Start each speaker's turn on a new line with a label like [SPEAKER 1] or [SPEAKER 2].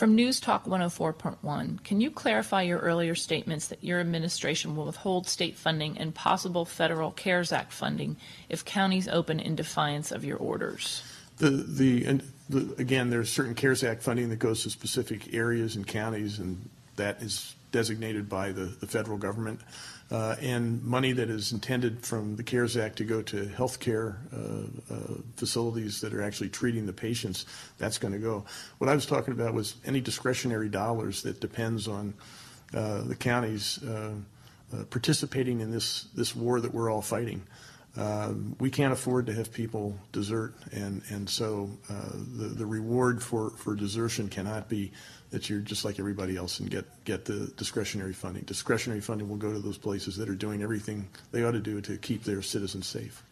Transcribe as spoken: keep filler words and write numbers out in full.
[SPEAKER 1] From News Talk one oh four point one, can you clarify your earlier statements that your administration will withhold state funding and possible federal CARES Act funding if counties open in defiance of your orders?
[SPEAKER 2] The, the, and the, again, there's certain CARES Act funding that goes to specific areas and counties, and that is designated by the, the federal government. Uh, and money that is intended from the CARES Act to go to health care uh, uh, facilities that are actually treating the patients, that's going to go. What I was talking about was any discretionary dollars that depends on uh, the counties uh, uh, participating in this, this war that we're all fighting. Um, we can't afford to have people desert, and, and so uh, the, the reward for, for desertion cannot be that you're just like everybody else and get, get the discretionary funding. Discretionary funding will go to those places that are doing everything they ought to do to keep their citizens safe.